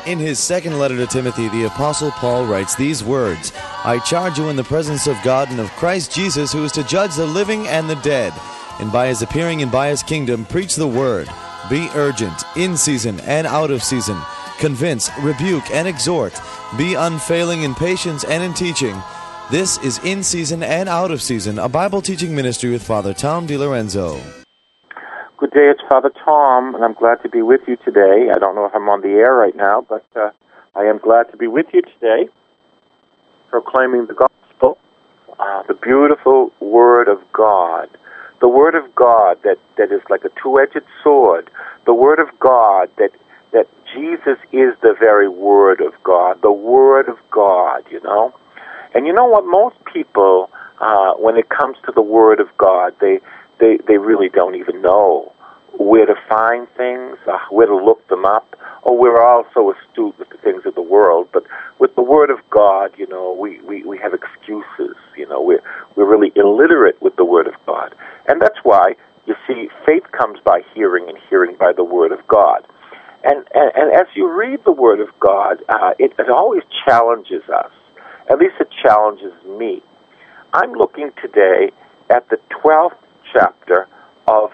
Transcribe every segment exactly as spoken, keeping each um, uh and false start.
In his second letter to Timothy, the Apostle Paul writes these words, I charge you in the presence of God and of Christ Jesus, who is to judge the living and the dead, and by his appearing and by his kingdom, preach the word. Be urgent, in season and out of season. Convince, rebuke, and exhort. Be unfailing in patience and in teaching. This is In Season and Out of Season, a Bible teaching ministry with Father Tom DiLorenzo. Good day, it's Father Tom, and I'm glad to be with you today. I don't know if I'm on the air right now, but uh, I am glad to be with you today, proclaiming the gospel, uh, the beautiful Word of God, the Word of God that, that is like a two-edged sword, the Word of God that, that Jesus is the very Word of God, the Word of God, you know. And you know what? Most people, uh, when it comes to the Word of God, they They they really don't even know where to find things, uh, where to look them up. Oh, we're all so astute with the things of the world, but with the Word of God, you know, we, we, we have excuses. You know, we're we're really illiterate with the Word of God, and that's why you see faith comes by hearing, and hearing by the Word of God. And and, and as you read the Word of God, uh, it, it always challenges us. At least it challenges me. I'm looking today at the twelfth chapter of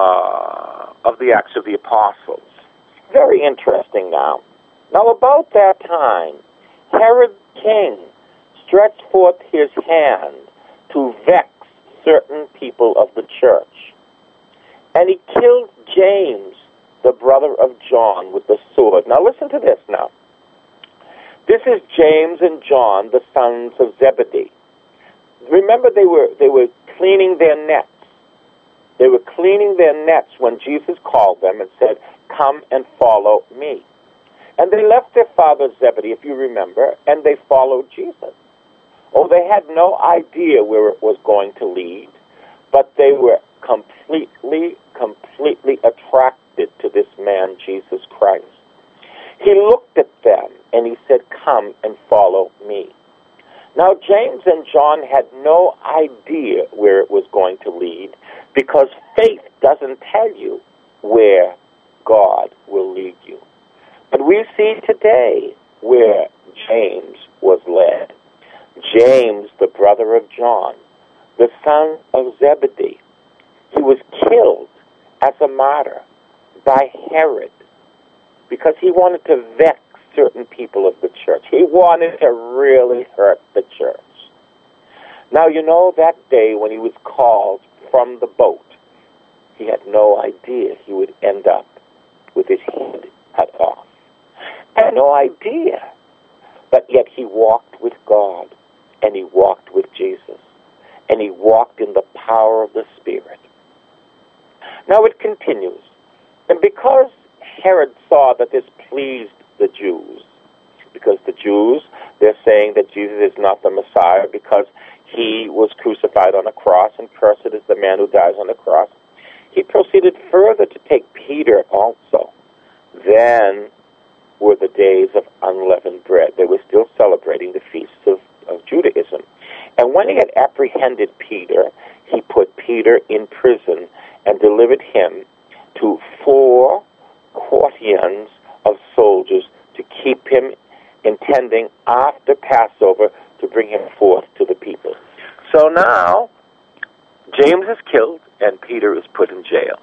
uh, of the Acts of the Apostles. Very interesting now. Now about that time, Herod king stretched forth his hand to vex certain people of the church. And he killed James, the brother of John, with the sword. Now listen to this now. This is James and John, the sons of Zebedee. Remember, they were they were cleaning their nets. They were cleaning their nets when Jesus called them and said, come and follow me. And they left their father Zebedee, if you remember, and they followed Jesus. Oh, they had no idea where it was going to lead, but they were completely, completely attracted to this man, Jesus Christ. He looked at them and he said, come and follow me. Now, James and John had no idea where it was going to lead, because faith doesn't tell you where God will lead you. But we see today where James was led. James, the brother of John, the son of Zebedee, he was killed as a martyr by Herod because he wanted to vex certain people of the church. He wanted to really hurt the church. Now, you know, that day when he was called from the boat, he had no idea he would end up with his head cut off. Had no idea. But yet he walked with God, and he walked with Jesus, and he walked in the power of the Spirit. Now it continues. And because Herod saw that this pleased the Jews, because the Jews, they're saying that Jesus is not the Messiah because he was crucified on a cross, and cursed is the man who dies on the cross. He proceeded further to take Peter also. Then were the days of unleavened bread. They were still celebrating the feasts of, of Judaism. And when he had apprehended Peter, he put Peter in prison and delivered him to four quaternions of soldiers to keep him, intending after Passover to bring him forth to the people. So now, James is killed and Peter is put in jail.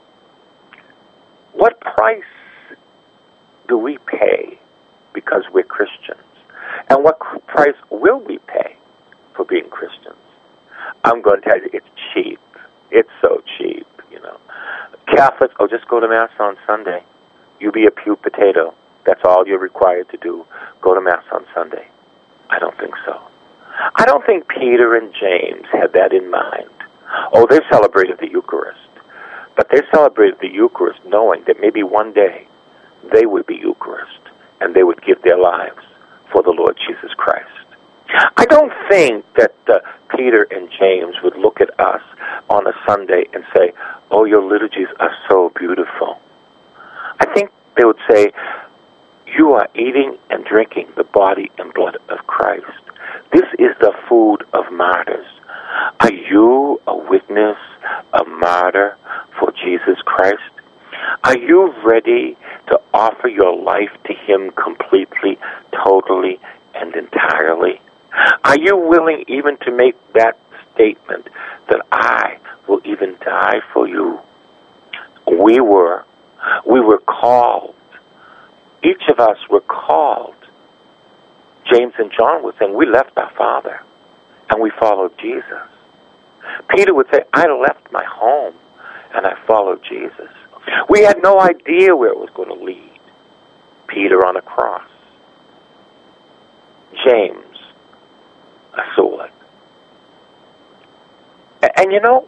What price do we pay because we're Christians? And what price will we pay for being Christians? I'm going to tell you, it's cheap. It's so cheap, you know. Catholics, oh, just go to Mass on Sunday. You be a pew potato. That's all you're required to do. Go to Mass on Sunday. I don't think so. I don't think Peter and James had that in mind. Oh, they celebrated the Eucharist. But they celebrated the Eucharist knowing that maybe one day they would be Eucharist and they would give their lives for the Lord Jesus Christ. I don't think that uh, Peter and James would look at us on a Sunday and say, oh, your liturgies are so beautiful. I think they would say, you are eating and drinking the body and blood of Christ. This is the food of martyrs. Are you a witness, a martyr for Jesus Christ? Are you ready to offer your life to Him completely? Are you willing even to make that statement that I will even die for you? We were. We were called. Each of us were called. James and John would say, we left our Father and we followed Jesus. Peter would say, I left my home and I followed Jesus. We had no idea where it was going to lead. Peter on a cross. James, a sword. And you know,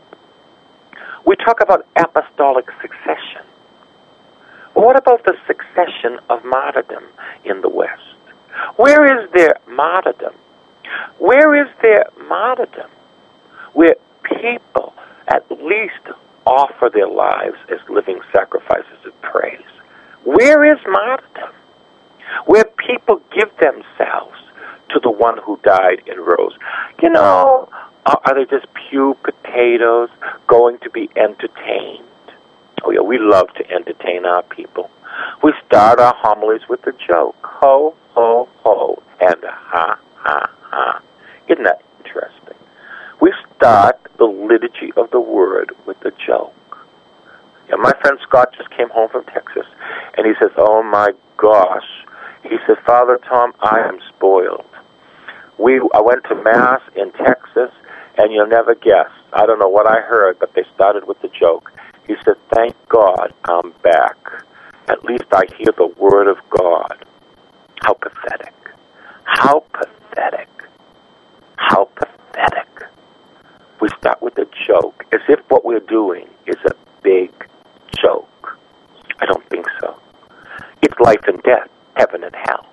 we talk about apostolic succession. What about the succession of martyrdom in the West? Where is there martyrdom? Where is there martyrdom where people at least offer their lives as living sacrifices of praise? Where is martyrdom? Where people give themselves to the one who died and rose. You know, are they just pew potatoes going to be entertained? Oh, yeah, we love to entertain our people. We start our homilies with a joke. Ho, ho, ho, and a ha, ha, ha. Isn't that interesting? We start the liturgy of the word with a joke. Yeah, my friend Scott just came home from Texas, and he says, oh, my gosh. He said, Father Tom, I am spoiled. We, I went to Mass in Texas, and you'll never guess. I don't know what I heard, but they started with the joke. He said, thank God I'm back. At least I hear the word of God. How pathetic. How pathetic. How pathetic. We start with a joke, as if what we're doing is a big joke. I don't think so. It's life and death, heaven and hell.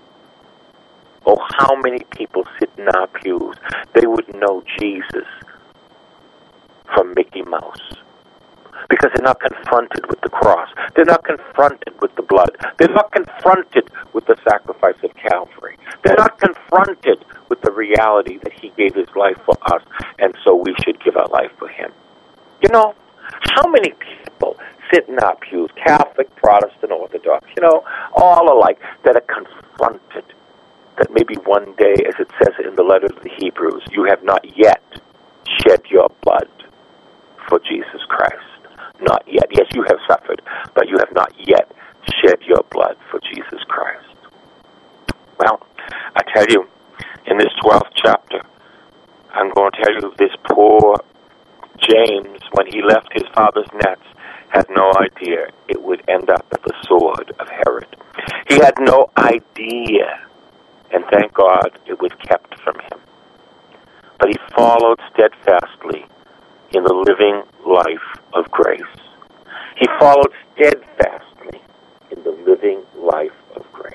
Oh, how many people sit in our pews, they would know Jesus from Mickey Mouse. Because they're not confronted with the cross. They're not confronted with the blood. They're not confronted with the sacrifice of Calvary. They're not confronted with the reality that he gave his life for us, and so we should give our life for him. You know, how many people sit in our pews, Catholic, Protestant, Orthodox, you know, all alike, that are confronted that maybe one day, as it says in the letter to the Hebrews, you have not yet shed your blood for Jesus Christ. Not yet. Yes, you have suffered, but you have not yet shed your blood for Jesus Christ. Well, I tell you, in this twelfth chapter, I'm going to tell you this poor James, when he left his father's nets, had no idea it would end up at the sword of Herod. He had no idea, and thank God it was kept from him. But he followed steadfastly in the living life of grace. He followed steadfastly in the living life of grace.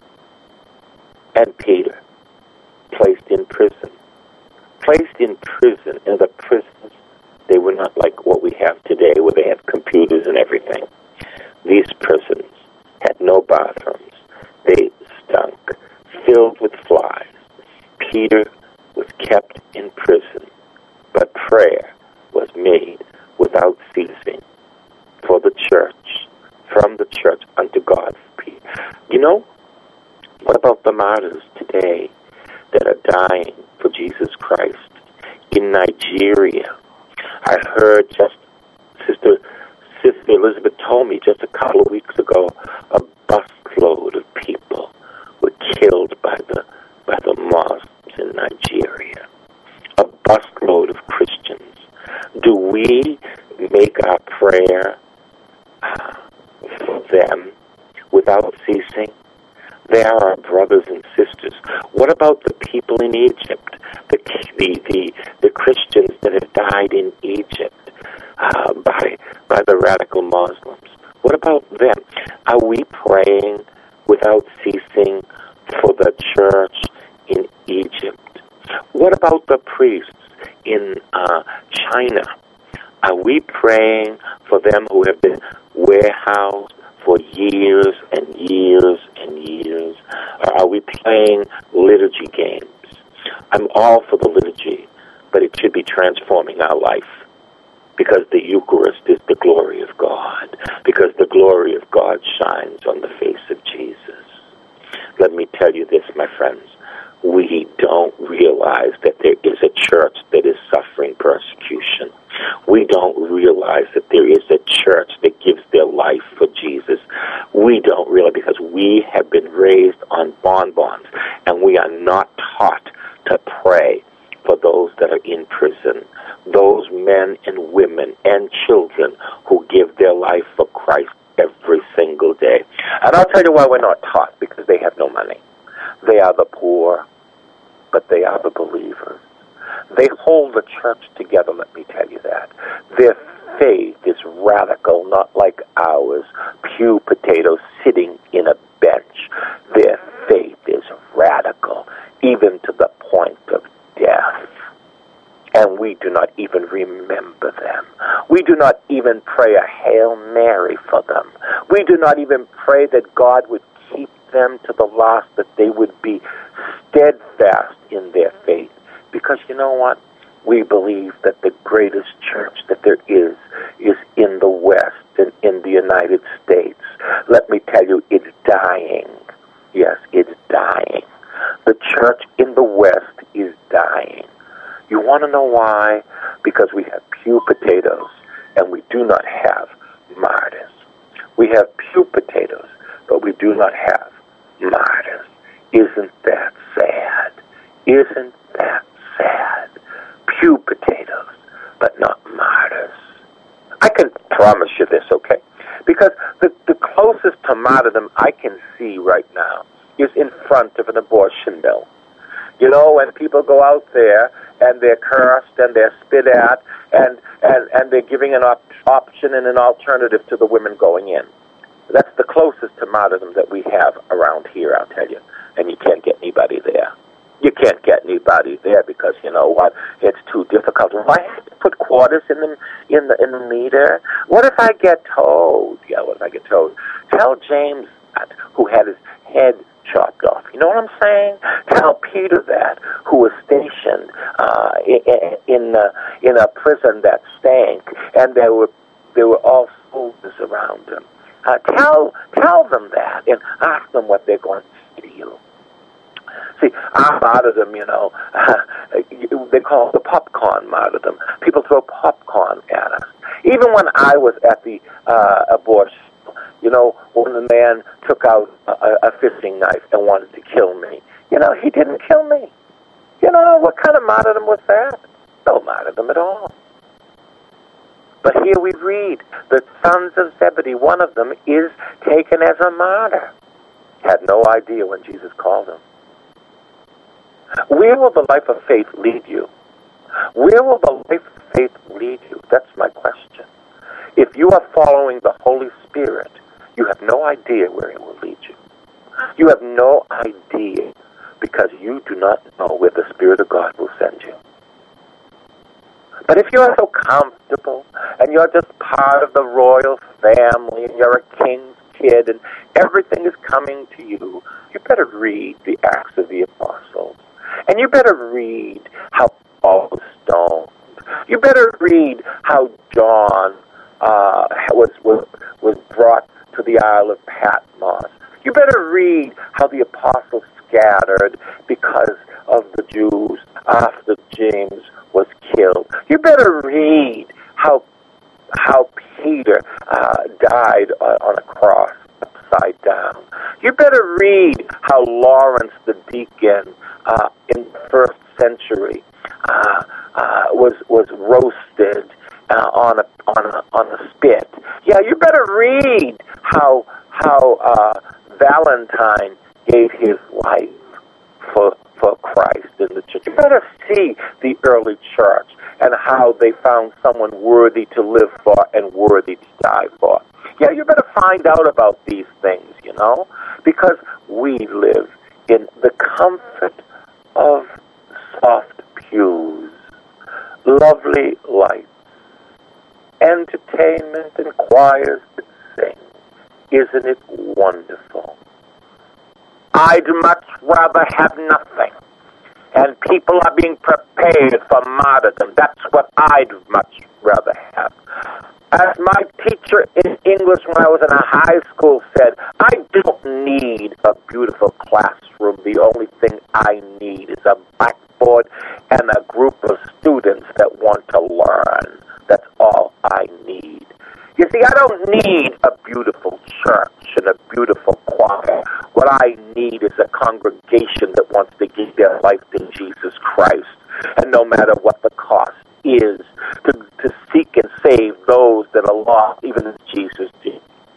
And Peter, placed in prison. Placed in prison, and the prisons, they were not like what we have today, where they have computers and everything. These prisons had no bathrooms. They stunk, filled with flies. Peter was kept in prison, but prayer was made without ceasing for the church, from the church unto God. You know, what about the martyrs today that are dying for Jesus Christ in Nigeria? I heard just, Sister, Sister Elizabeth told me just a couple of weeks ago, a busload of people were killed by the, by the Muslims in Nigeria. A busload of Christians. Do we make our prayer uh, for them without ceasing? They are our brothers and sisters. What about the people in Egypt, the the the, the Christians that have died in Egypt uh, by by the radical Muslims? What about them? Are we praying without ceasing for the church in Egypt? What about the priests in uh, China? Are we praying for them who have been warehoused for years and years and years? Or are we playing liturgy games? I'm all for the liturgy, but it should be transforming our life, because the Eucharist is the glory of God, because the glory of God shines on the face of Jesus. Let me tell you this, my friends, we don't don't realize that there is a church that is suffering persecution. We don't realize that there is a church that gives their life for Jesus. We don't realize, because we have been raised on bonbons, and we are not taught to pray for those that are in prison, those men and women and children who give their life for Christ every single day. And I'll tell you why we're not taught, because they have no money. They are the poor, but they are the believers. They hold the church together, let me tell you that. Their faith is radical, not like ours, pew potatoes sitting in a bench. Their faith is radical, even to the point of death. And we do not even remember them. We do not even pray a Hail Mary for them. We do not even pray that God would keep them to the last, that they would be steadfast in their faith. Because you know what? We believe that the greatest church that there is is in the West and in the United States. Let me tell you, it's dying. Yes, it's dying. The church in the West is dying. You want to know why? Because we have pew potatoes and we do not have martyrs. We have pew potatoes, but we do not have martyrs. Isn't that sad? Isn't that sad? Pew potatoes, but not martyrs. I can promise you this, okay? Because the, the closest to martyrdom I can see right now is in front of an abortion mill. You know, when people go out there and they're cursed and they're spit at and, and, and they're giving an op- option and an alternative to the women going in. That's the closest to martyrdom that we have around here, I'll tell you. And you can't get anybody there. You can't get anybody there because, you know what, it's too difficult. If I have to put quarters in the, in the, in the meter, what if I get towed? Yeah, what if I get towed? Tell James that, who had his head chopped off. You know what I'm saying? Tell Peter that, who was stationed uh, in in, uh, in a prison that stank, and there were there were all soldiers around him. Uh, tell tell them that, and ask them what they're going to say to you. See, our martyrdom, you know, uh, they call it the popcorn martyrdom. People throw popcorn at us. Even when I was at the uh, abortion, you know, when the man took out a, a fishing knife and wanted to kill me, you know, he didn't kill me. You know, what kind of martyrdom was that? No martyrdom at all. But here we read, the sons of Zebedee, one of them is taken as a martyr. Had no idea when Jesus called him. Where will the life of faith lead you? Where will the life of faith lead you? That's my question. If you are following the Holy Spirit, you have no idea where it will lead you. You have no idea because you do not know where the Spirit of God will send you. But if you are so comfortable and you're just part of the royal family and you're a king's kid and everything is coming to you, you better read the Acts of the Apostles. And you better read how Paul was stoned. You better read how John uh, was, was, was brought to the Isle of Patmos. You better read how the apostles scattered because of the Jews after James was killed. You better read how how Peter uh, died on, on a cross upside down. You better read how Lawrence the deacon uh, in the first century uh, uh, was was roasted uh, on a on a on a spit. Yeah, you better read how how uh, Valentine gave his life for for Christ in the church. You better see the early church and how they found someone worthy to live for and worthy to die for. Yeah, you better find out about these things, you know, because we live in the comfort of soft pews, lovely lights, entertainment and choirs that sing. Isn't it wonderful? I'd much rather have nothing. And people are being prepared for martyrdom. That's what I'd much rather have. As my teacher in English when I was in a high school said, I don't need a beautiful classroom. The only thing I need is a and a group of students that want to learn. That's all I need. You see, I don't need a beautiful church and a beautiful choir. What I need is a congregation that wants to give their life to Jesus Christ, and no matter what the cost is, to, to seek and save those that are lost, even as Jesus did.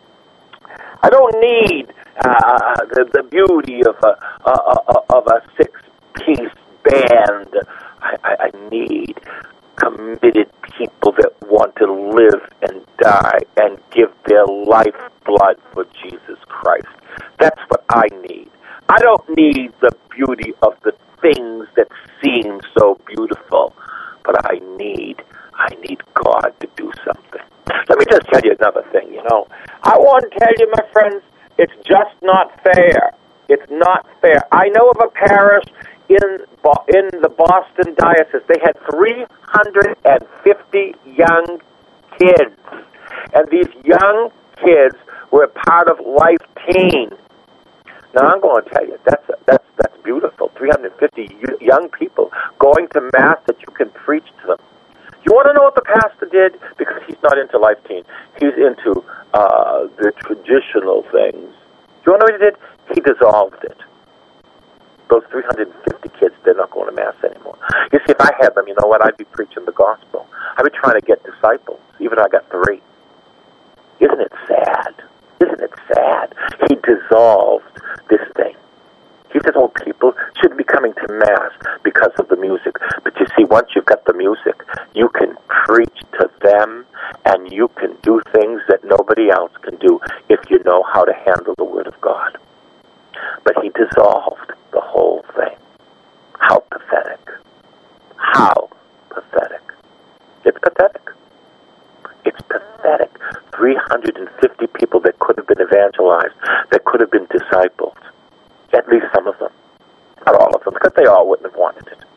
I don't need uh, the, the beauty of a, uh, of a six-piece band. I, I, I need committed people that want to live and die and give their lifeblood for Jesus Christ. That's what I need. I don't need the beauty of the things that seem so beautiful, but I need, I need God to do something. Let me just tell you another thing, you know. I want to tell you, my friends, it's just not fair. It's not fair. I know of a parish in in the Boston Diocese. They had three hundred fifty young kids, and these young kids were part of Life Teen. Now, I'm going to tell you, that's that's that's beautiful. three hundred fifty young people going to Mass that you can preach to them. You want to know what the pastor did? Because he's not into Life Teen. He's into uh, the traditional things. You want to know what he did? He dissolved it. Those three hundred fifty kids, they're not going to Mass anymore. You see, if I had them, you know what? I'd be preaching the gospel. I'd be trying to get disciples, even though I got three. Isn't it sad? Isn't it sad? He dissolved this thing. He said, oh, people shouldn't be coming to Mass because of the music. But you see, once you've got the music, you can preach to them, and you can do things that nobody else can do if you know how to handle the Word of God. But he dissolved the whole thing. How pathetic. How pathetic. It's pathetic. It's pathetic. three hundred fifty people that could have been evangelized, that could have been discipled. At least some of them. Not all of them, because they all wouldn't have wanted it.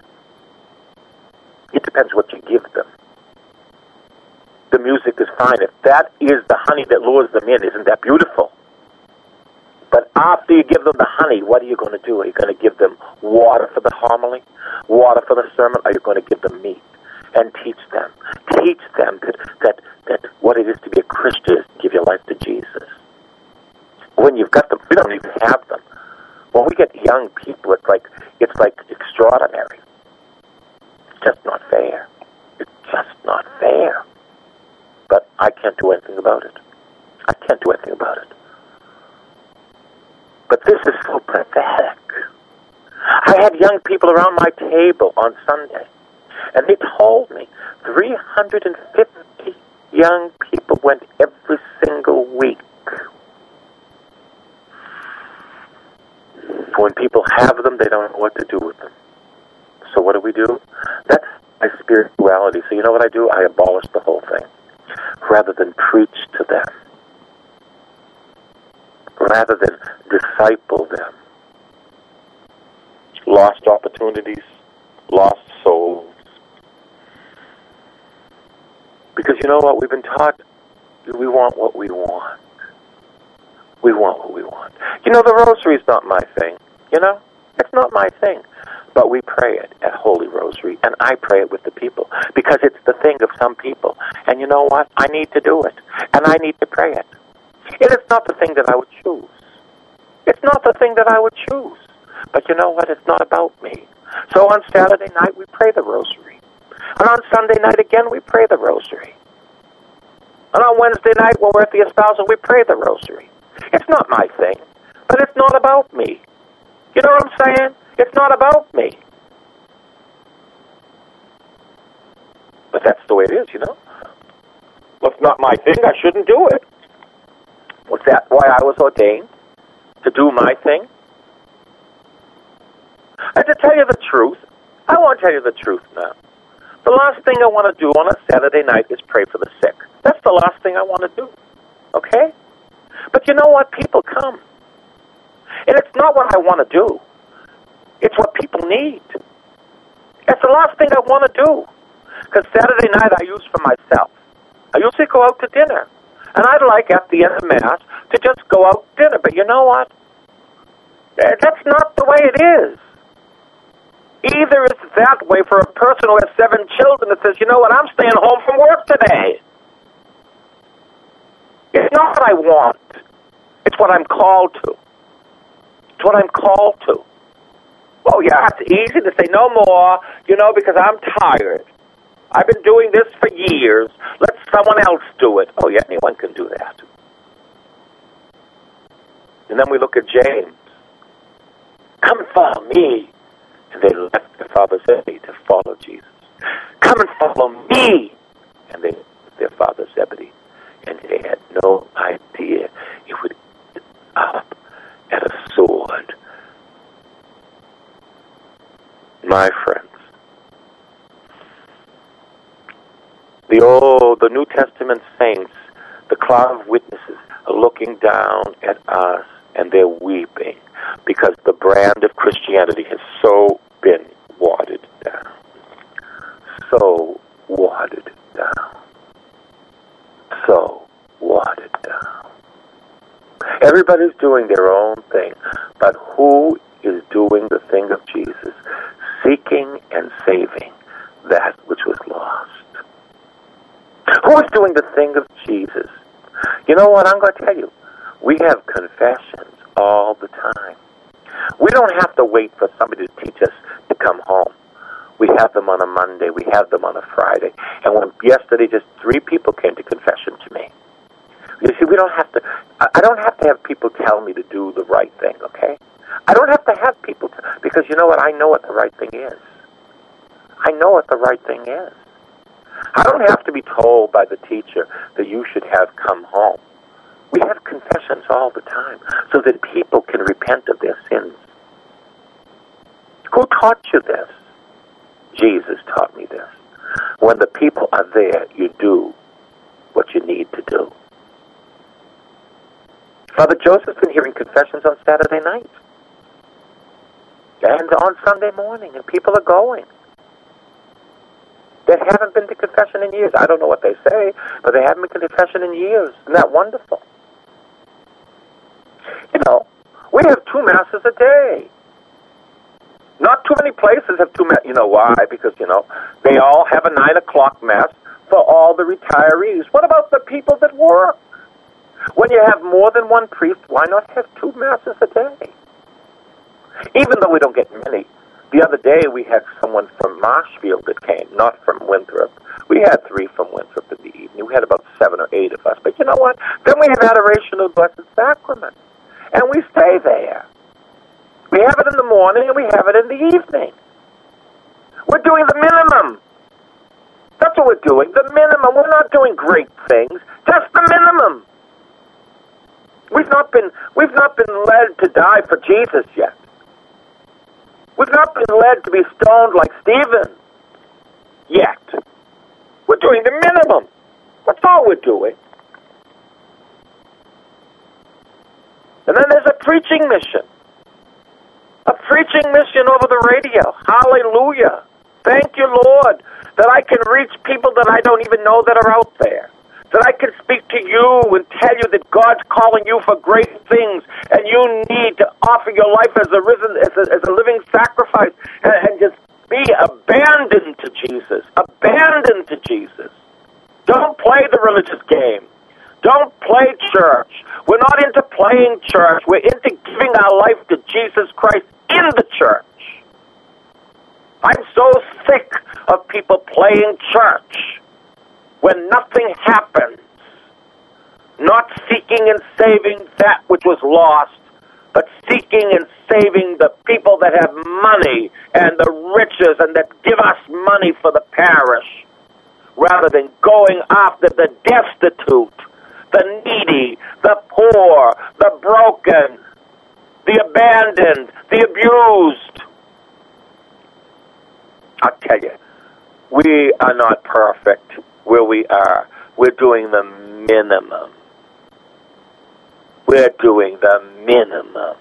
It depends what you give them. The music is fine. If that is the honey that lures them in, isn't that beautiful? But after you give them the honey, what are you going to do? Are you going to give them water for the homily? Water for the sermon? Are you going to give them meat? And teach them. Teach them that, that, that what it is to be a Christian is to give your life to Jesus. When you've got them, we don't even have them. When we get young people, it's like it's like extraordinary. It's just not fair. It's just not fair. But I can't do anything about it. I can't do anything about it. But this is so pathetic. I had young people around my table on Sunday, and they told me three hundred fifty young people went every single week. When people have them, they don't know what to do with them. So what do we do? That's my spirituality. So you know what I do? I abolish the whole thing. Rather than preach to them. Rather than disciple them. Lost opportunities. Lost souls. Because you know what? We've been taught we want what we want. We want what we want. You know, the rosary's not my thing. You know? It's not my thing. But we pray it at Holy Rosary, and I pray it with the people, because it's the thing of some people. And you know what? I need to do it, and I need to pray it. It is not the thing that I would choose. It's not the thing that I would choose. But you know what? It's not about me. So on Saturday night, we pray the Rosary. And on Sunday night, again, we pray the Rosary. And on Wednesday night, when we're at the espousal, we pray the Rosary. It's not my thing, but it's not about me. You know what I'm saying? It's not about me. But that's the way it is, you know? Well, it's not my thing. I shouldn't do it. Was that why I was ordained? To do my thing? And to tell you the truth, I want to tell you the truth now. The last thing I want to do on a Saturday night is pray for the sick. That's the last thing I want to do. Okay? But you know what? People come. And it's not what I want to do. It's what people need. It's the last thing I want to do. Because Saturday night I use for myself. I usually go out to dinner. And I'd like, at the end of Mass, to just go out to dinner. But you know what? That's not the way it is. Either it's that way for a person who has seven children that says, you know what, I'm staying home from work today. It's not what I want. It's what I'm called to. It's what I'm called to. Oh, yeah, it's easy to say no more, you know, because I'm tired. I've been doing this for years. Let someone else do it. Oh, yeah, anyone can do that. And then we look at James. Come and follow me. And they left their father Zebedee to follow Jesus. Come and follow me. And they left their father Zebedee. And they had no idea it would end up at a sword. My friends, the old, the New Testament saints, the cloud of witnesses are looking down at us and they're weeping because the brand of Christianity has so been watered down. So watered down. So watered down. Everybody's doing their own thing, but who is doing the thing of Jesus? Seeking and saving that which was lost. Who is doing the thing of Jesus? You know what? I'm going to tell you. We have confessions all the time. We don't have to wait for somebody to teach us to come home. We have them on a Monday. We have them on a Friday. And when yesterday just three people came to confession to me. You see, we don't have to, I don't have to have people tell me to do the right thing, okay? I don't have to have people, to, because you know what? I know what the right thing is. I know what the right thing is. I don't have to be told by the teacher that you should have come home. We have confessions all the time so that people can repent of their sins. Who taught you this? Jesus taught me this. When the people are there, you do what you need to do. Father Joseph's been hearing confessions on Saturday night and on Sunday morning, and people are going that haven't been to confession in years. I don't know what they say, but they haven't been to confession in years. Isn't that wonderful? You know, we have two masses a day. Not too many places have two masses. You know why? Because, you know, they all have a nine o'clock mass for all the retirees. What about the people that work? When you have more than one priest, why not have two masses a day? Even though we don't get many. The other day we had someone from Marshfield that came, not from Winthrop. We had three from Winthrop in the evening. We had about seven or eight of us. But you know what? Then we have adoration of the Blessed Sacrament. And we stay there. We have it in the morning and we have it in the evening. We're doing the minimum. That's what we're doing, the minimum. We're not doing great things, just the minimum. We've not been we've not been led to die for Jesus yet. We've not been led to be stoned like Stephen yet. We're doing the minimum. That's all we're doing. And then there's a preaching mission. A preaching mission over the radio. Hallelujah. Thank you, Lord, that I can reach people that I don't even know that are out there. That I can speak to you and tell you that God's calling you for great things, and you need to offer your life as a risen, as a, as a living sacrifice, and, and just be abandoned to Jesus. Abandoned to Jesus. Don't play the religious game. Don't play church. We're not into playing church. We're into giving our life to Jesus Christ in the church. I'm so sick of people playing church when nothing happens, not seeking and saving that which was lost, but seeking and saving the people that have money and the riches and that give us money for the parish, rather than going after the destitute, the needy, the poor, the broken, the abandoned, the abused. I'll tell you, we are not perfect where we are. We're doing the minimum. We're doing the minimum.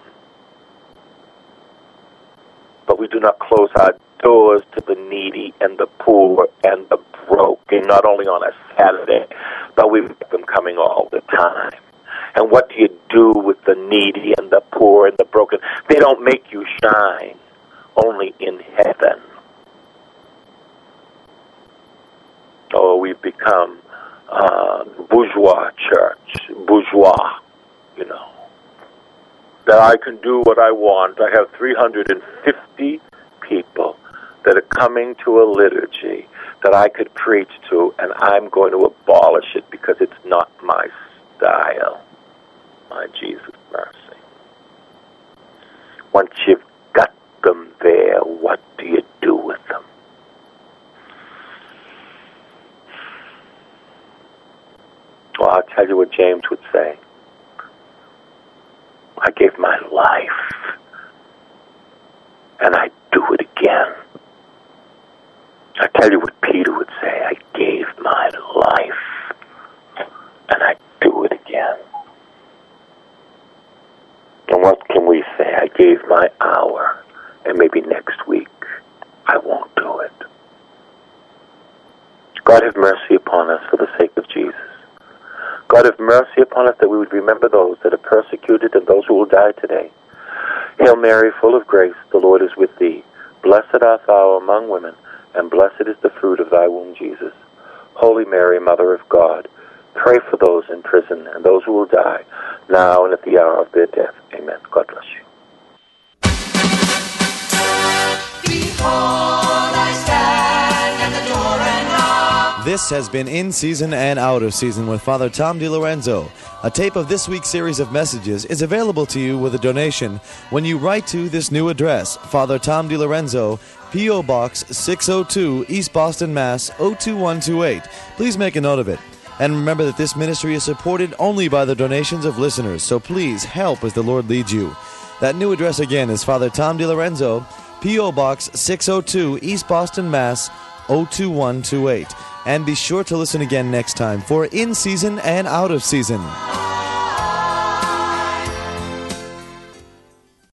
But we do not close our doors to the needy and the poor and the broken, not only on a Saturday, but we've got them coming all the time. And what do you do with the needy and the poor and the broken? They don't make you shine. only in heaven. Oh, we've become uh, bourgeois church, bourgeois, you know, that I can do what I want. I have three hundred fifty people that are coming to a liturgy that I could preach to, and I'm going to abolish it because it's not my style. My Jesus mercy. Once you've got them there, what do you do with them? Well, I'll tell you what James would say. I gave my life, and I do it again. I tell you what Peter would say. I gave my life, and I do it again. And what can we say? I gave my hour, and maybe next week I won't do it. God have mercy upon us for the sake of Jesus. God have mercy upon us that we would remember those that are persecuted and those who will die today. Hail Mary, full of grace, the Lord is with thee. Blessed art thou among women, and blessed is the fruit of thy womb, Jesus. Holy Mary, Mother of God, pray for those in prison and those who will die, now and at the hour of their death. Amen. God bless you. Behold, I stand at the door and knock. This has been In Season and Out of Season with Father Tom DiLorenzo. A tape of this week's series of messages is available to you with a donation when you write to this new address, Father Tom DiLorenzo, P O. Box six oh two, East Boston, Mass. oh two one two eight. Please make a note of it. And remember that this ministry is supported only by the donations of listeners, so please help as the Lord leads you. That new address again is Father Tom DiLorenzo, P O. Box six oh two, East Boston, Mass. oh two one two eight. And be sure to listen again next time for In Season and Out of Season.